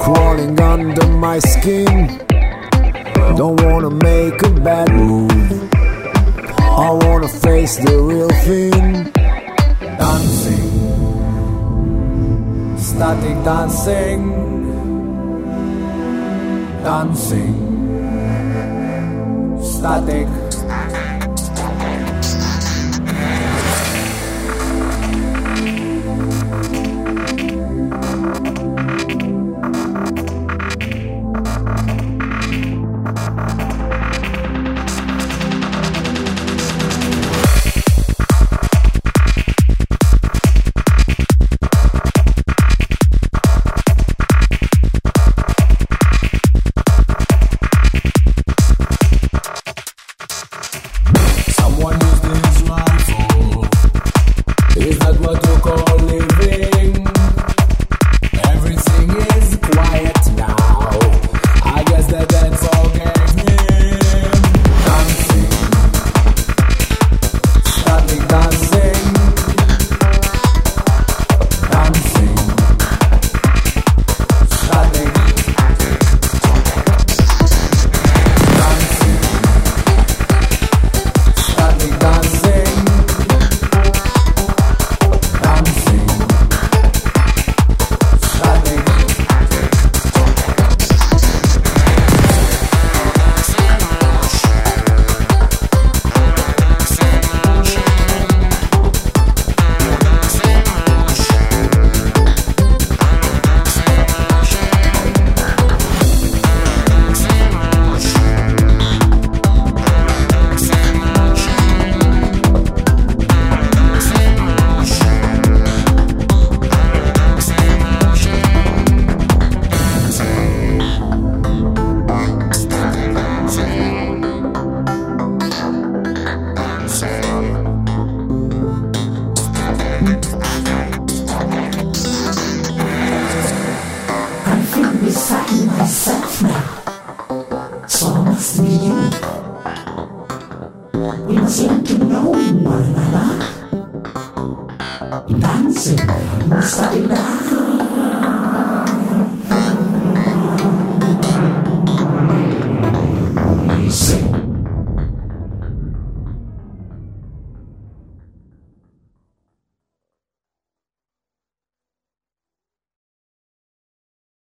crawling under my skin. Don't wanna make a bad move, I wanna face the real thing. Dancing, static dancing, dancing, static. Someone used this rifle. Is that what you call living? Everything is quiet now. I guess the dead forgave him. Dancing, static dancing, dancing, static, dancing. Static dancing, dancing, static. I feel beside myself now. So must be you. We must learn to know one another. Dancing, static dance.